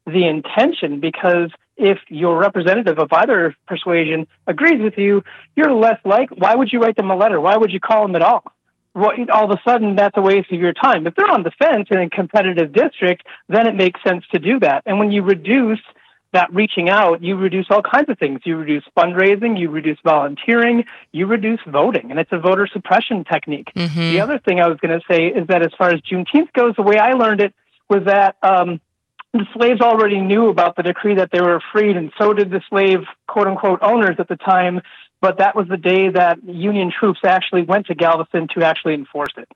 the intention, because if your representative of either persuasion agrees with you, you're less why would you write them a letter? Why would you call them at all? Well, all of a sudden, that's a waste of your time. If they're on the fence in a competitive district, then it makes sense to do that. And when you reduce that reaching out, you reduce all kinds of things. You reduce fundraising, you reduce volunteering, you reduce voting, and it's a voter suppression technique.
Mm-hmm.
The other thing I was going to say is that as far as Juneteenth goes, the way I learned it was that the slaves already knew about the decree that they were freed, and so did the slave, quote-unquote, owners at the time, but that was the day that Union troops actually went to Galveston to actually enforce it.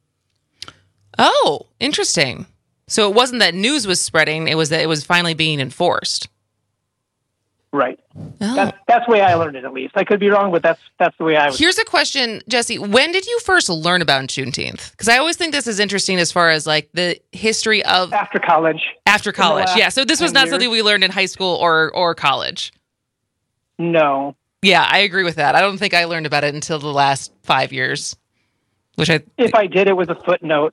Oh, interesting. So it wasn't that news was spreading, it was that it was finally being enforced.
Right.
Oh.
That's the way I learned it, at least. I could be wrong, but that's the way I was.
Here's a question, Jesse. When did you first learn about Juneteenth? Because I always think this is interesting as far as like the history of...
After college.
After college, yeah. So this was not something we learned in high school or college.
No.
Yeah, I agree with that. I don't think I learned about it until the last 5 years.
If I did, it was a footnote.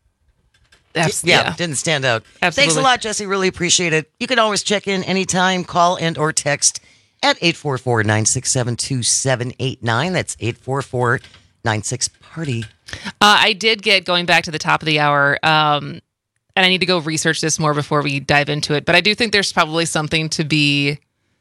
Didn't stand out.
Absolutely.
Thanks a lot, Jesse. Really appreciate it. You can always check in anytime, call and or text at 844-967-2789. That's 844-96-PARTY.
I did get, going back to the top of the hour, and I need to go research this more before we dive into it, but I do think there's probably something to be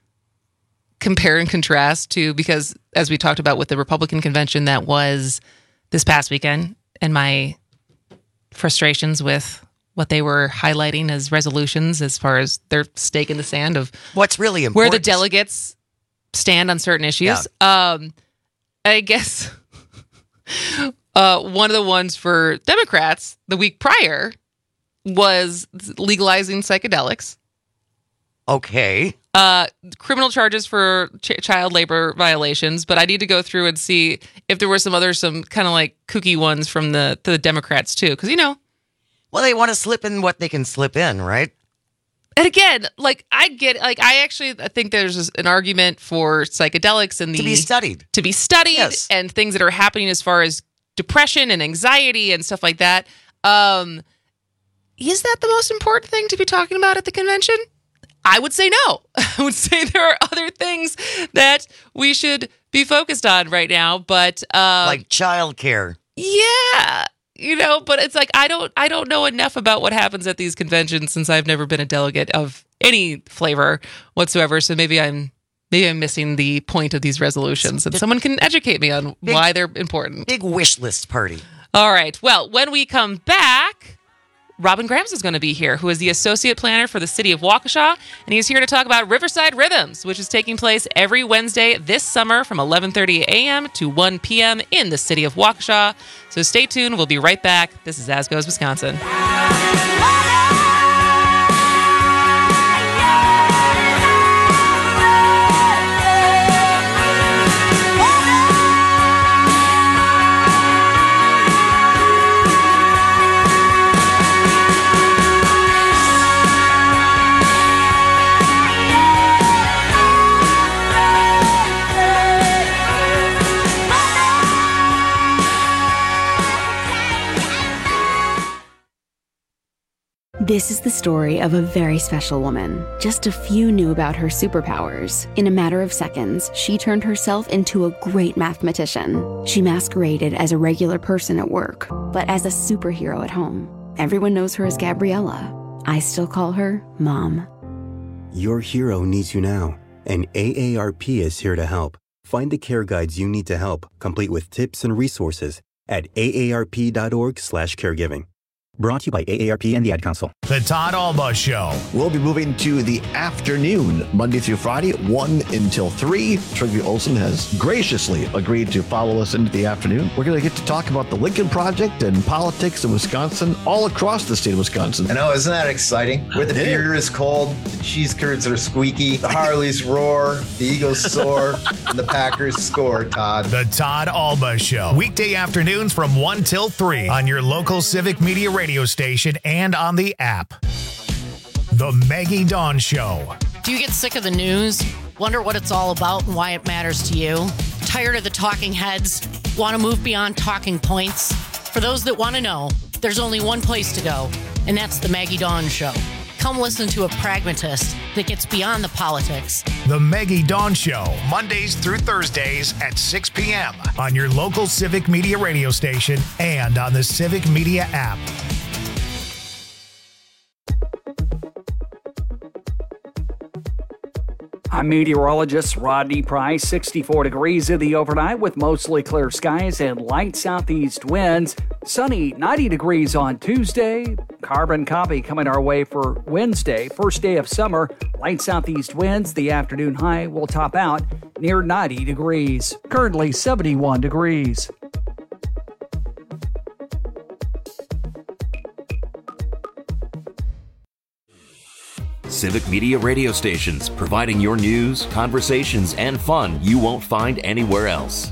compare and contrast to, because as we talked about with the Republican convention that was this past weekend, and my frustrations with what they were highlighting as resolutions as far as their stake in the sand of
what's really important,
where the delegates stand on certain issues. Yeah. I guess one of the ones for Democrats the week prior was legalizing psychedelics.
Okay.
Criminal charges for child labor violations, but I need to go through and see if there were some kind of like kooky ones from the Democrats too, because
well, they want to slip in what they can slip in, right?
And again, I think there's an argument for psychedelics and
to be studied,
yes. And things that are happening as far as depression and anxiety and stuff like that. Is that the most important thing to be talking about at the convention? I would say no. I would say there are other things that we should be focused on right now, but
like childcare.
Yeah, but it's like I don't know enough about what happens at these conventions since I've never been a delegate of any flavor whatsoever. So maybe I'm missing the point of these resolutions, and someone can educate me on why they're important.
Big wish list party.
All right. Well, when we come back, Robin Grams is going to be here, who is the associate planner for the city of Waukesha, and he's here to talk about Riverside Rhythms, which is taking place every Wednesday this summer from 11:30 a.m. to 1 p.m. in the city of Waukesha. So stay tuned. We'll be right back. This is As Goes Wisconsin.
This is the story of a very special woman. Just a few knew about her superpowers. In a matter of seconds, she turned herself into a great mathematician. She masqueraded as a regular person at work, but as a superhero at home. Everyone knows her as Gabriella. I still call her Mom.
Your hero needs you now, and AARP is here to help. Find the care guides you need to help, complete with tips and resources at aarp.org/caregiving. Brought to you by AARP and the Ad Council.
The Todd Alba Show.
We'll be moving to the afternoon, Monday through Friday, 1 until 3. Trygve Olsen has graciously agreed to follow us into the afternoon. We're going to get to talk about the Lincoln Project and politics in Wisconsin, all across the state of Wisconsin.
I know, isn't that exciting? Where the beer is cold, the cheese curds are squeaky, the Harleys roar, the Eagles soar, and the Packers score, Todd.
The Todd Alba Show. Weekday afternoons from 1 till 3 on your local Civic Media radio station and on the app. The Maggie Dawn Show.
Do you get sick of the news? Wonder what it's all about and why it matters to you? Tired of the talking heads? Want to move beyond talking points? For those that want to know, there's only one place to go, and that's the Maggie Dawn Show. Come listen to a pragmatist that gets beyond the politics.
The Maggie Dawn Show, Mondays through Thursdays at 6 p.m. on your local Civic Media radio station and on the Civic Media app.
I'm meteorologist Rodney Price. 64 degrees in the overnight with mostly clear skies and light southeast winds. Sunny, 90 degrees on Tuesday. Carbon copy coming our way for Wednesday, first day of summer. Light southeast winds. The afternoon high will top out near 90 degrees. Currently 71 degrees.
Civic Media radio stations, providing your news, conversations, and fun you won't find anywhere else.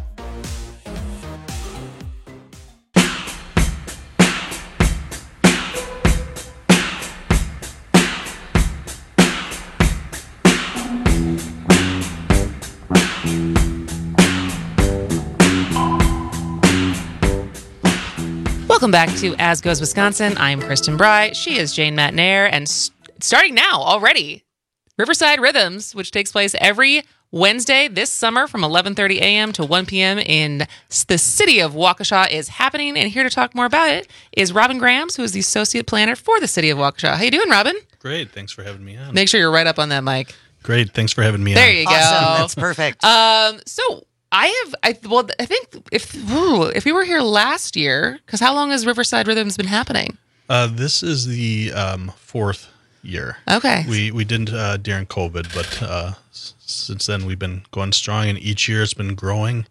Welcome back to As Goes Wisconsin. I'm Kristen Bry. She is Jane Matnair, and starting now already, Riverside Rhythms, which takes place every Wednesday this summer from 11:30 a.m. to 1 p.m. in the city of Waukesha, is happening. And here to talk more about it is Robin Grams, who is the associate planner for the city of Waukesha. How you doing, Robin?
Great. Thanks for having me on.
Make sure you're right up on that mic.
Great. Thanks for having me on.
There you go.
Awesome. That's perfect.
So I think if we were here last year, because how long has Riverside Rhythms been happening?
This is the fourth year.
Okay.
We didn't during COVID, but since then we've been going strong, and each year it's been growing.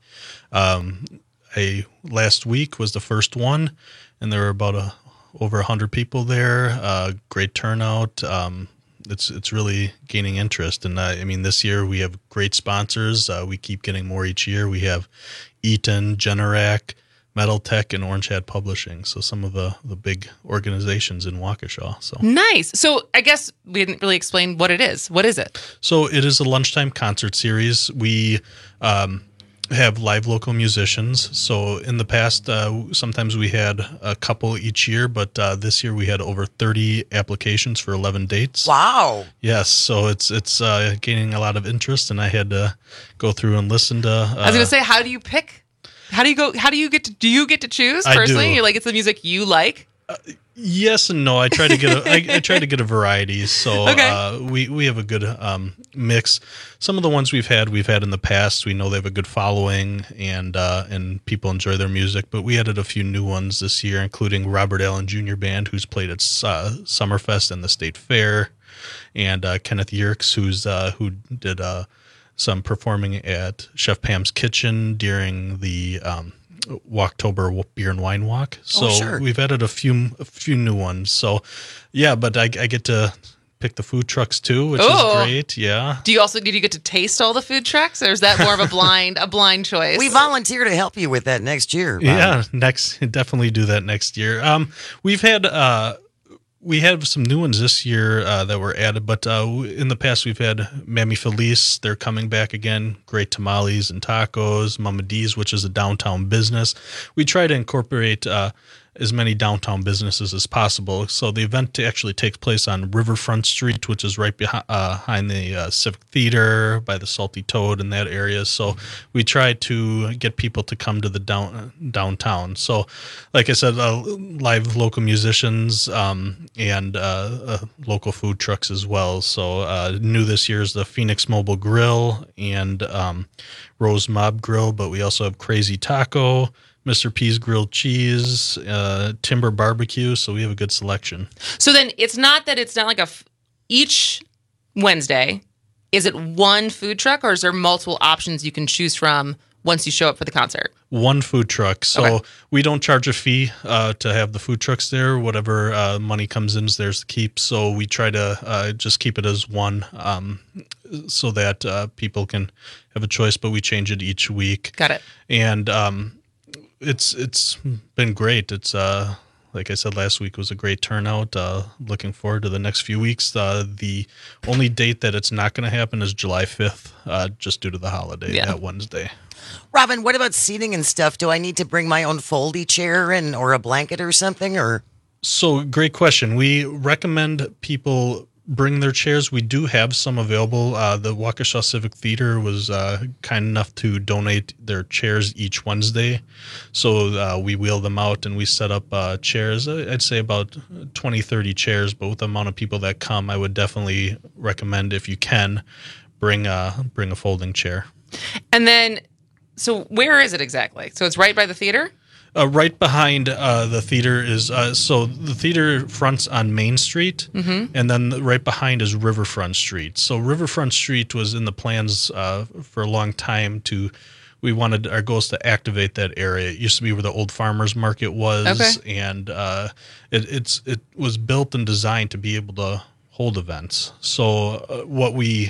Last week was the first one, and there were about over 100 people there. Great turnout. It's really gaining interest, and I mean, this year we have great sponsors. We keep getting more each year. We have Eaton, Generac, Metal Tech, and Orange Hat Publishing. So some of the big organizations in Waukesha. So
nice. So I guess we didn't really explain what it is. What is it?
So it is a lunchtime concert series. We have live local musicians. So in the past, sometimes we had a couple each year, but this year we had over 30 applications for 11 dates.
Wow.
Yes. So it's gaining a lot of interest, and I had to go through and listen to.
I was going to say, how do you pick? How do you get to choose personally? You're like, it's the music you like?
Yes and no. I try to get I try to get a variety. So
okay.
We have a good mix. Some of the ones we've had in the past, we know they have a good following, and people enjoy their music. But we added a few new ones this year, including Robert Allen Jr. Band, who's played at Summerfest and the State Fair, and Kenneth Yerkes, who did some performing at Chef Pam's Kitchen during the Walktober Beer and Wine Walk. So
sure.
We've added a few new ones. So yeah, but I get to pick the food trucks too, which is great. Yeah.
Did you get to taste all the food trucks, or is that more of a blind choice?
We volunteer to help you with that next year.
Yeah, definitely do that next year. We have some new ones this year that were added, but in the past we've had Mammy Felice. They're coming back again. Great tamales and tacos. Mama D's, which is a downtown business. We try to incorporate as many downtown businesses as possible. So the event actually takes place on Riverfront Street, which is right behind the Civic Theater, by the Salty Toad in that area. So we try to get people to come to the downtown. So like I said, live local musicians and local food trucks as well. So new this year is the Phoenix Mobile Grill and Rose Mob Grill, but we also have Crazy Taco, Mr. P's Grilled Cheese, Timber Barbecue, so we have a good selection.
So then it's not like each Wednesday, is it one food truck, or is there multiple options you can choose from once you show up for the concert?
One food truck. So we don't charge a fee to have the food trucks there. Whatever money comes in is theirs to keep. So we try to just keep it as one so that people can have a choice, but we change it each week.
Got it.
And it's been great. It's like I said, last week was a great turnout. Looking forward to the next few weeks. The only date that it's not going to happen is July 5th, just due to the holiday, that Wednesday.
Robin, what about seating and stuff? Do I need to bring my own foldy chair or a blanket or something? Or
So great question. We recommend people bring their chairs. We do have some available. The Waukesha Civic Theater was kind enough to donate their chairs each Wednesday. So we wheel them out and we set up chairs. I'd say about 20, 30 chairs, but with the amount of people that come, I would definitely recommend, if you can, bring a folding chair.
And then, so where is it exactly? So it's right by the theater?
Right behind the theater is, so the theater fronts on Main Street, and then right behind is Riverfront Street. So Riverfront Street was in the plans for a long time we wanted, our goal is to activate that area. It used to be where the old farmers market was, and it was built and designed to be able to hold events. So what we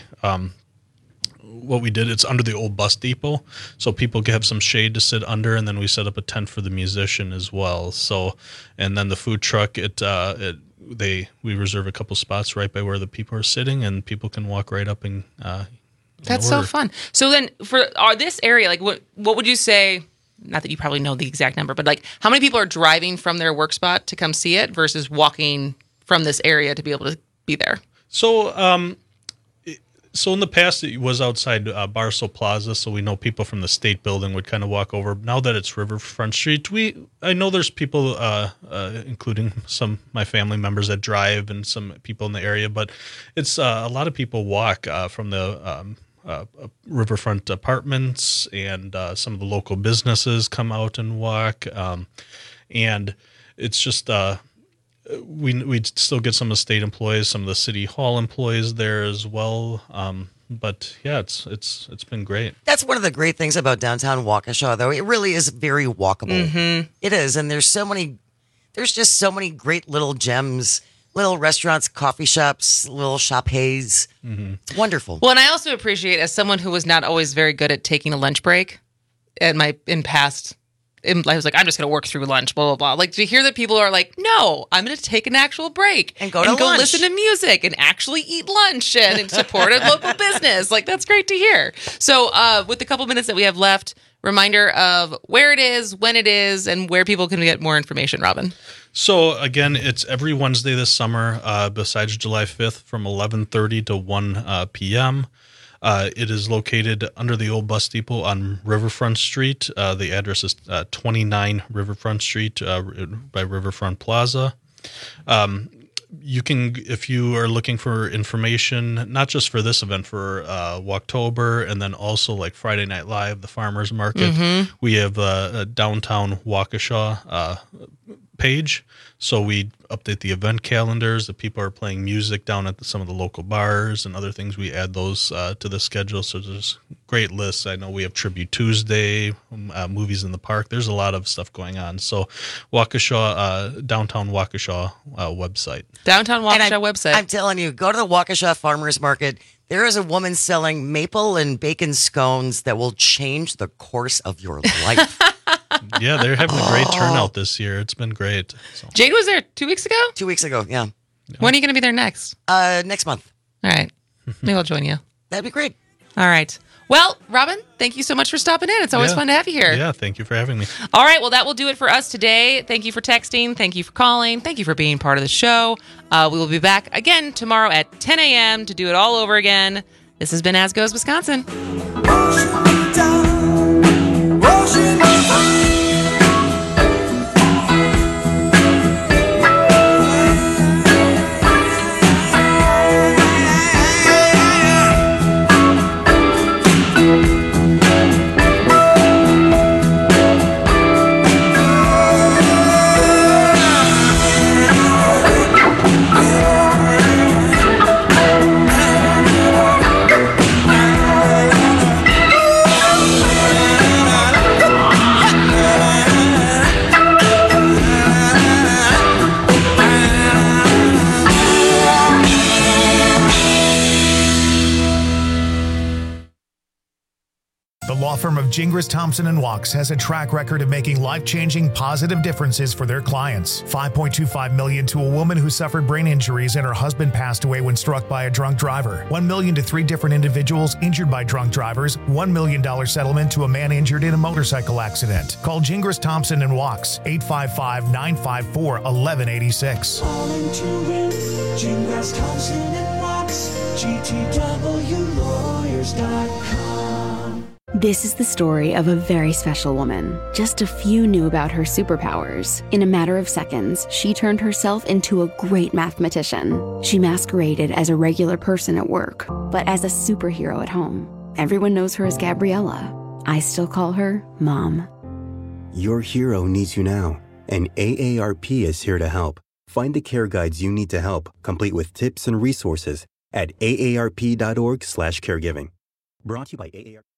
did, it's under the old bus depot, so people can have some shade to sit under, and then we set up a tent for the musician as well. So, and then the food truck, we reserve a couple spots right by where the people are sitting, and people can walk right up and
That's so fun. So then for this area, like what would you say, not that you probably know the exact number, but like how many people are driving from their work spot to come see it versus walking from this area to be able to be there?
So in the past, it was outside Barstow Plaza, so we know people from the State Building would kind of walk over. Now that it's Riverfront Street, I know there's people, including some my family members that drive and some people in the area, but it's a lot of people walk from the Riverfront apartments, and some of the local businesses come out and walk, and it's just... We still get some of the state employees, some of the city hall employees there as well. But yeah, it's been great.
That's one of the great things about downtown Waukesha, though. It really is very walkable. Mm-hmm. It is, and there's just so many great little gems, little restaurants, coffee shops, little shop haze. Mm-hmm. It's wonderful.
Well, and I also appreciate, as someone who was not always very good at taking a lunch break I was like, I'm just going to work through lunch, blah, blah, blah. Like, to hear that people are like, no, I'm going to take an actual break
and go
listen to music and actually eat lunch and support a local business. Like, that's great to hear. So with the couple minutes that we have left, reminder of where it is, when it is, and where people can get more information, Robin.
So again, it's every Wednesday this summer, besides July 5th, from 11:30 to 1 p.m. It is located under the old bus depot on Riverfront Street. The address is 29 Riverfront Street by Riverfront Plaza. You can, if you are looking for information, not just for this event, for Walktober, and then also like Friday Night Live, the Farmers Market, we have a downtown Waukesha page. So we update the event calendars. If people are playing music down at some of the local bars and other things, we add those to the schedule. So there's great lists. I know we have Tribute Tuesday, movies in the park. There's a lot of stuff going on. So Waukesha, downtown Waukesha website.
Downtown Waukesha website.
I'm telling you, go to the Waukesha Farmers Market. There is a woman selling maple and bacon scones that will change the course of your life.
Yeah, they're having a great turnout this year. It's been great. So.
Jade was there 2 weeks ago?
2 weeks ago, yeah.
When are you going to be there next?
Next month.
All right. Maybe I'll join you.
That'd be great.
All right. Well, Robin, thank you so much for stopping in. It's always fun to have you here.
Yeah, thank you for having me.
All right. Well, that will do it for us today. Thank you for texting. Thank you for calling. Thank you for being part of the show. We will be back again tomorrow at 10 a.m. to do it all over again. This has been As Goes Wisconsin.
firm of Gingras, Thompson & Walks has a track record of making life-changing positive differences for their clients. $5.25 million to a woman who suffered brain injuries and her husband passed away when struck by a drunk driver. $1 million to 3 different individuals injured by drunk drivers. $1 million settlement to a man injured in a motorcycle accident. Call Gingras, Thompson & Walks, 855-954-1186.
Calling to win, Gingras, Thompson & Walks, GTWlawyers.com.
This is the story of a very special woman. Just a few knew about her superpowers. In a matter of seconds, she turned herself into a great mathematician. She masqueraded as a regular person at work, but as a superhero at home. Everyone knows her as Gabriella. I still call her Mom.
Your hero needs you now, and AARP is here to help. Find the care guides you need to help, complete with tips and resources at aarp.org/caregiving. Brought to you by AARP.